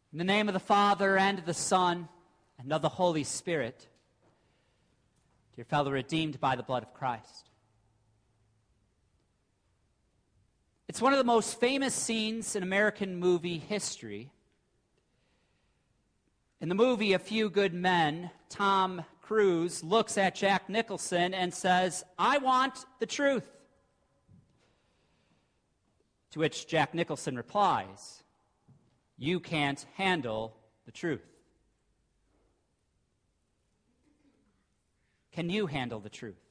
In the name of the Father, and of the Son, and of the Holy Spirit, dear fellow redeemed by the blood of Christ. It's one of the most famous scenes in American movie history. In the movie A Few Good Men, Tom Cruise looks at Jack Nicholson and says, "I want the truth." To which Jack Nicholson replies, "You can't handle the truth." Can you handle the truth?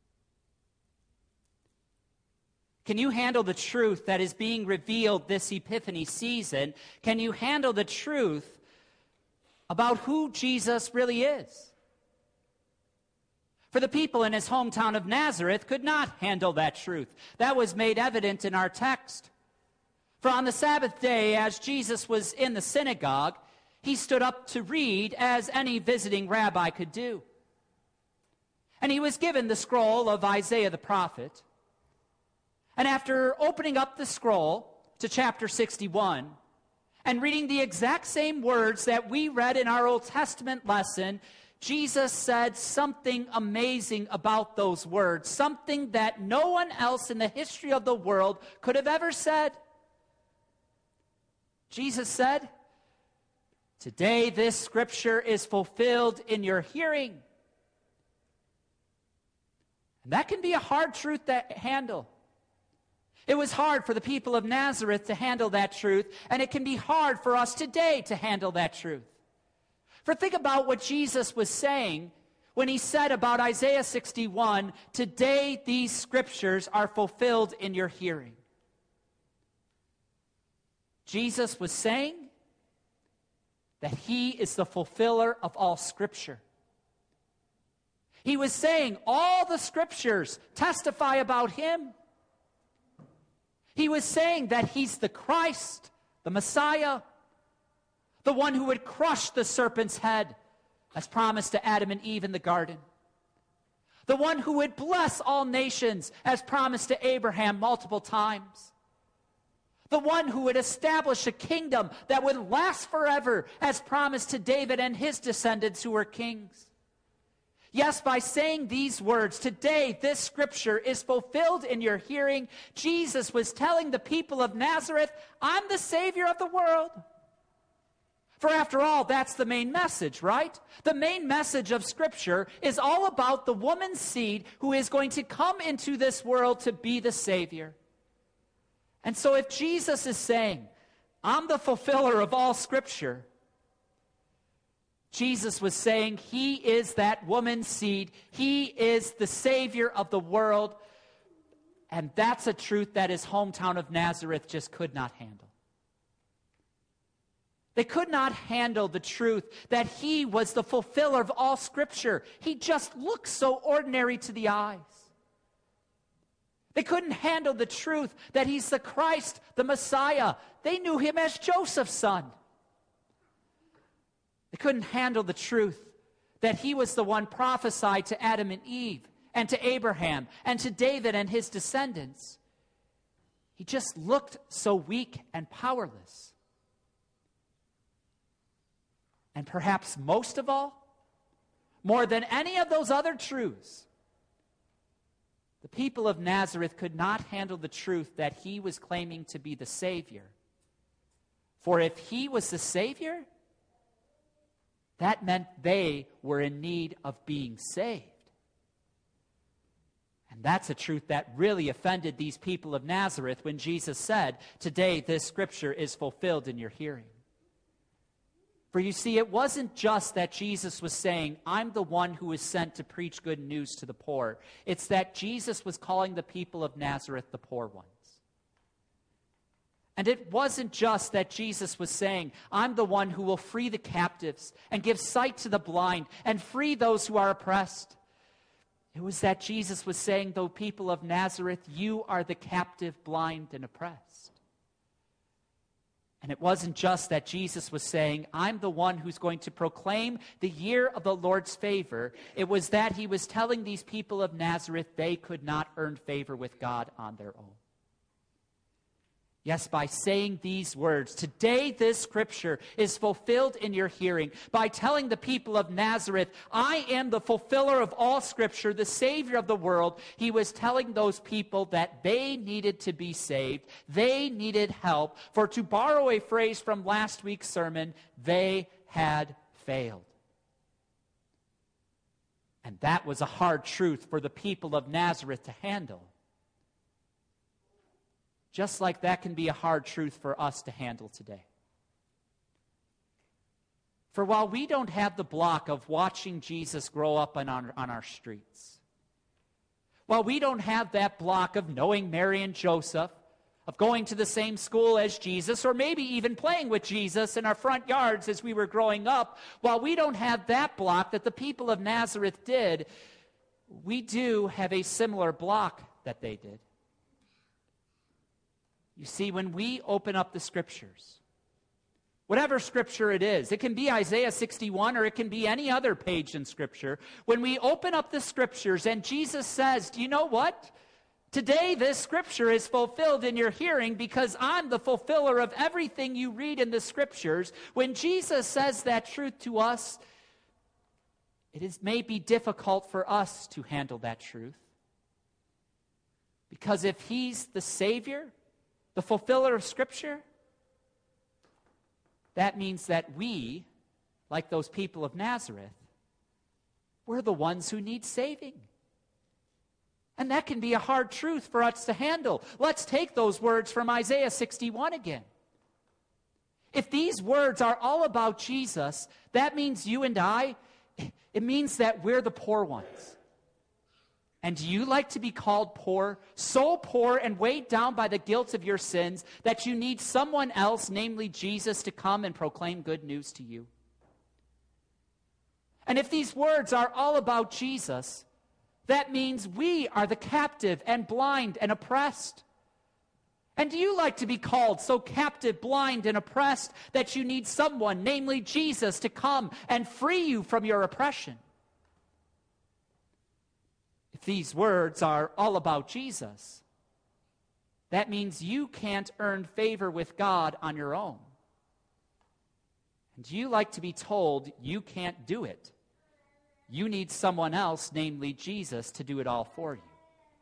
Can you handle the truth that is being revealed this Epiphany season? Can you handle the truth about who Jesus really is? For the people in his hometown of Nazareth could not handle that truth. That was made evident in our text. For on the Sabbath day, as Jesus was in the synagogue, he stood up to read as any visiting rabbi could do. And he was given the scroll of Isaiah the prophet. And after opening up the scroll to chapter 61 and reading the exact same words that we read in our Old Testament lesson, Jesus said something amazing about those words, something that no one else in the history of the world could have ever said. Jesus said, "Today this scripture is fulfilled in your hearing." And that can be a hard truth to handle. It was hard for the people of Nazareth to handle that truth, and it can be hard for us today to handle that truth. For think about what Jesus was saying when he said about Isaiah 61, "Today these scriptures are fulfilled in your hearing." Jesus was saying that he is the fulfiller of all Scripture. He was saying all the Scriptures testify about him. He was saying that he's the Christ, the Messiah, the one who would crush the serpent's head, as promised to Adam and Eve in the garden. The one who would bless all nations, as promised to Abraham multiple times. The one who would establish a kingdom that would last forever, as promised to David and his descendants who were kings. Yes, by saying these words, "Today this scripture is fulfilled in your hearing," Jesus was telling the people of Nazareth, "I'm the Savior of the world." For after all, that's the main message, right? The main message of Scripture is all about the woman's seed who is going to come into this world to be the Savior. And so if Jesus is saying, "I'm the fulfiller of all Scripture," Jesus was saying he is that woman's seed. He is the Savior of the world. And that's a truth that his hometown of Nazareth just could not handle. They could not handle the truth that he was the fulfiller of all Scripture. He just looked so ordinary to the eyes. They couldn't handle the truth that he's the Christ, the Messiah. They knew him as Joseph's son. They couldn't handle the truth that he was the one prophesied to Adam and Eve and to Abraham and to David and his descendants. He just looked so weak and powerless. And perhaps most of all, more than any of those other truths, the people of Nazareth could not handle the truth that he was claiming to be the Savior. For if he was the Savior, that meant they were in need of being saved. And that's a truth that really offended these people of Nazareth when Jesus said, "Today this scripture is fulfilled in your hearing." For you see, it wasn't just that Jesus was saying, "I'm the one who is sent to preach good news to the poor." It's that Jesus was calling the people of Nazareth the poor ones. And it wasn't just that Jesus was saying, "I'm the one who will free the captives and give sight to the blind and free those who are oppressed." It was that Jesus was saying, "Though people of Nazareth, you are the captive, blind, and oppressed." And it wasn't just that Jesus was saying, "I'm the one who's going to proclaim the year of the Lord's favor." It was that he was telling these people of Nazareth they could not earn favor with God on their own. Yes, by saying these words, today this scripture is fulfilled in your hearing. By telling the people of Nazareth, I am the fulfiller of all scripture, the Savior of the world, he was telling those people that they needed to be saved. They needed help. For to borrow a phrase from last week's sermon, they had failed. And that was a hard truth for the people of Nazareth to handle. Just like that can be a hard truth for us to handle today. For while we don't have the block of watching Jesus grow up on our streets, while we don't have that block of knowing Mary and Joseph, of going to the same school as Jesus, or maybe even playing with Jesus in our front yards as we were growing up, while we don't have that block that the people of Nazareth did, we do have a similar block that they did. You see, when we open up the Scriptures, whatever Scripture it is, it can be Isaiah 61 or it can be any other page in Scripture. When we open up the Scriptures and Jesus says, do you know what? Today this Scripture is fulfilled in your hearing because I'm the fulfiller of everything you read in the Scriptures. When Jesus says that truth to us, may be difficult for us to handle that truth. Because if he's the Savior, the fulfiller of Scripture, that means that we, like those people of Nazareth, we're the ones who need saving. And that can be a hard truth for us to handle. Let's take those words from Isaiah 61 again. If these words are all about Jesus, that means you and I, it means that we're the poor ones. And do you like to be called poor? So poor and weighed down by the guilt of your sins that you need someone else, namely Jesus, to come and proclaim good news to you? And if these words are all about Jesus, that means we are the captive and blind and oppressed. And do you like to be called so captive, blind, and oppressed that you need someone, namely Jesus, to come and free you from your oppression? If these words are all about Jesus, that means you can't earn favor with God on your own. And do you like to be told you can't do it? You need someone else, namely Jesus, to do it all for you.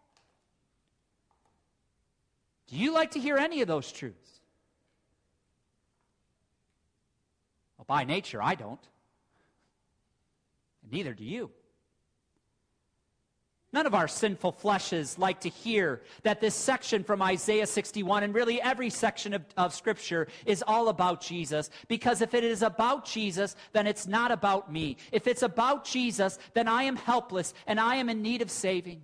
Do you like to hear any of those truths? Well, by nature, I don't. And neither do you. None of our sinful fleshes like to hear that this section from Isaiah 61 and really every section of Scripture is all about Jesus. Because if it is about Jesus, then it's not about me. If it's about Jesus, then I am helpless and I am in need of saving.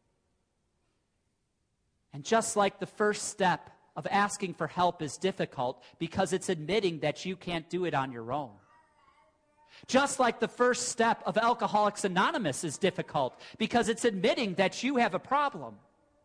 And just like the first step of asking for help is difficult because it's admitting that you can't do it on your own. Just like the first step of Alcoholics Anonymous is difficult because it's admitting that you have a problem.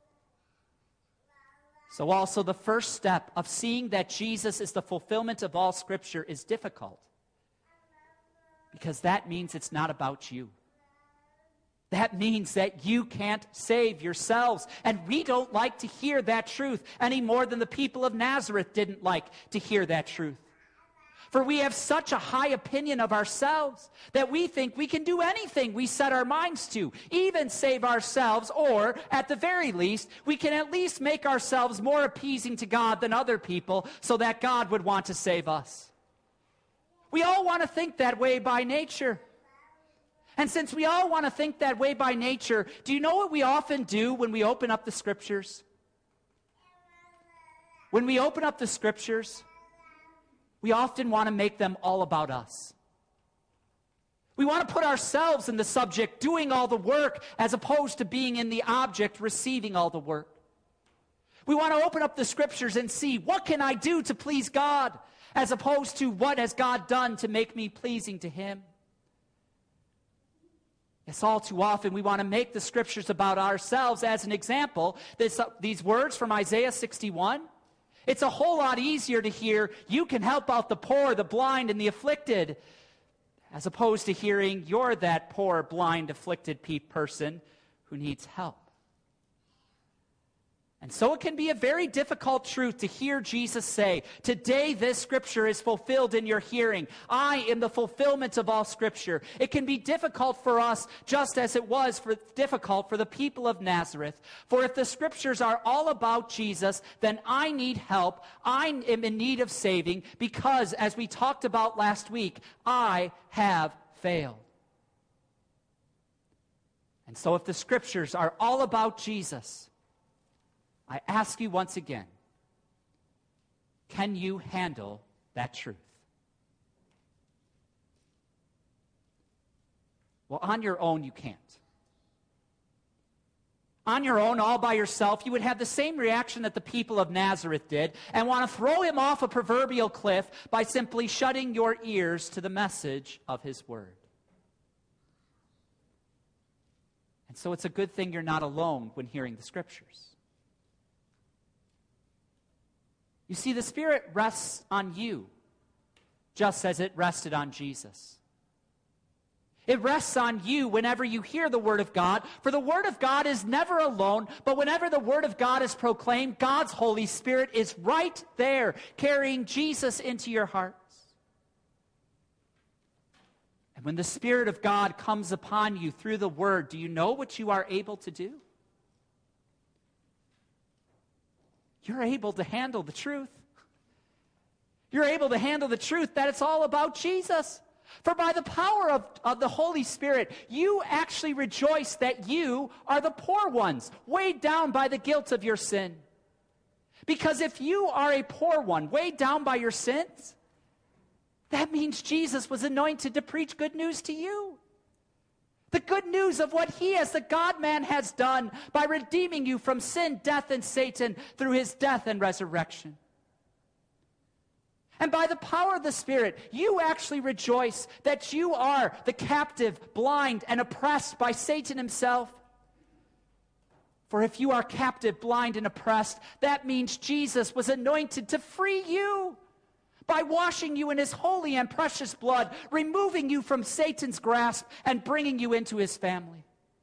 So also the first step of seeing that Jesus is the fulfillment of all Scripture is difficult because that means it's not about you. That means that you can't save yourselves. And we don't like to hear that truth any more than the people of Nazareth didn't like to hear that truth. For we have such a high opinion of ourselves that we think we can do anything we set our minds to, even save ourselves, or at the very least, we can at least make ourselves more appeasing to God than other people so that God would want to save us. We all want to think that way by nature. And since we all want to think that way by nature, do you know what we often do when we open up the Scriptures? When we open up the Scriptures, we often want to make them all about us. We want to put ourselves in the subject, doing all the work, as opposed to being in the object, receiving all the work. We want to open up the Scriptures and see, what can I do to please God, as opposed to what has God done to make me pleasing to Him. Yes, all too often we want to make the Scriptures about ourselves. As an example, these words from Isaiah 61, it's a whole lot easier to hear, you can help out the poor, the blind, and the afflicted, as opposed to hearing, you're that poor, blind, afflicted person who needs help. And so it can be a very difficult truth to hear Jesus say, today this scripture is fulfilled in your hearing. I am the fulfillment of all scripture. It can be difficult for us, just as it was difficult for the people of Nazareth. For if the scriptures are all about Jesus, then I need help. I am in need of saving because, as we talked about last week, I have failed. And so if the scriptures are all about Jesus, I ask you once again, can you handle that truth? Well, on your own, you can't. On your own, all by yourself, you would have the same reaction that the people of Nazareth did and want to throw him off a proverbial cliff by simply shutting your ears to the message of his word. And so it's a good thing you're not alone when hearing the scriptures. You see, the Spirit rests on you, just as it rested on Jesus. It rests on you whenever you hear the Word of God, for the Word of God is never alone, but whenever the Word of God is proclaimed, God's Holy Spirit is right there, carrying Jesus into your hearts. And when the Spirit of God comes upon you through the Word, do you know what you are able to do? You're able to handle the truth. You're able to handle the truth that it's all about Jesus. For by the power of the Holy Spirit, you actually rejoice that you are the poor ones, weighed down by the guilt of your sin. Because if you are a poor one, weighed down by your sins, that means Jesus was anointed to preach good news to you. The good news of what he, as the God-man, has done by redeeming you from sin, death, and Satan through his death and resurrection. And by the power of the Spirit, you actually rejoice that you are the captive, blind, and oppressed by Satan himself. For if you are captive, blind, and oppressed, that means Jesus was anointed to free you by washing you in his holy and precious blood, removing you from Satan's grasp and bringing you into his family.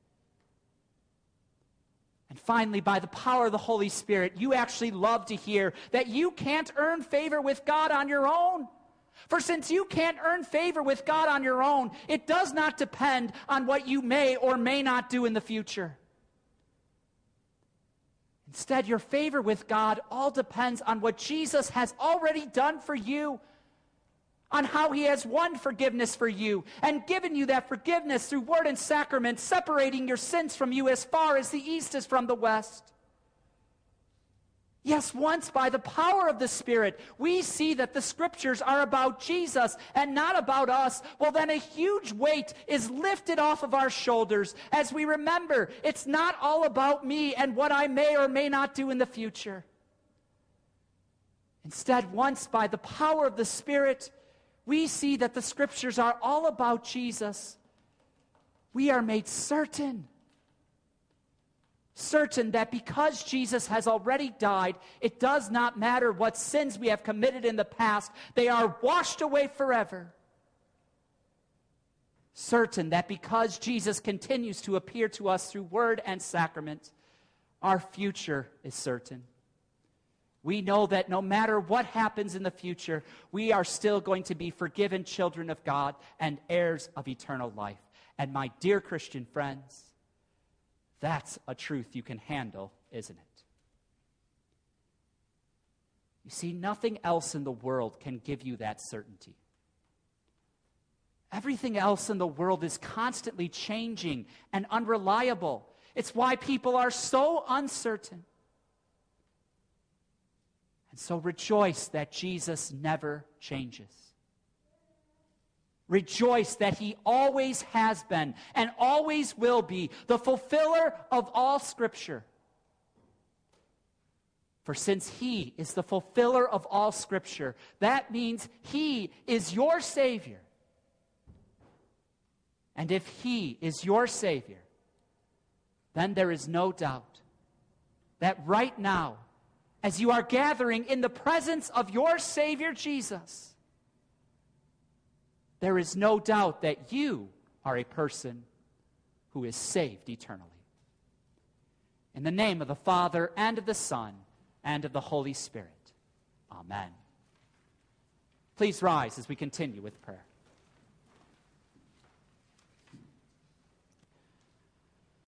And finally, by the power of the Holy Spirit, you actually love to hear that you can't earn favor with God on your own. For since you can't earn favor with God on your own, it does not depend on what you may or may not do in the future. Instead, your favor with God all depends on what Jesus has already done for you, on how he has won forgiveness for you and given you that forgiveness through word and sacrament, separating your sins from you as far as the east is from the west. Yes, once by the power of the Spirit, we see that the scriptures are about Jesus and not about us. Well, then a huge weight is lifted off of our shoulders as we remember it's not all about me and what I may or may not do in the future. Instead, once by the power of the Spirit, we see that the scriptures are all about Jesus. We are made certain that because Jesus has already died, it does not matter what sins we have committed in the past. They are washed away forever. Certain that because Jesus continues to appear to us through word and sacrament, our future is certain. We know that no matter what happens in the future, we are still going to be forgiven children of God and heirs of eternal life. And my dear Christian friends, that's a truth you can handle, isn't it? You see, nothing else in the world can give you that certainty. Everything else in the world is constantly changing and unreliable. It's why people are so uncertain. And so rejoice that Jesus never changes. Rejoice that he always has been and always will be the fulfiller of all Scripture. For since he is the fulfiller of all Scripture, that means he is your Savior. And if he is your Savior, then there is no doubt that right now, as you are gathering in the presence of your Savior Jesus, there is no doubt that you are a person who is saved eternally. In the name of the Father, and of the Son, and of the Holy Spirit. Amen. Please rise as we continue with prayer.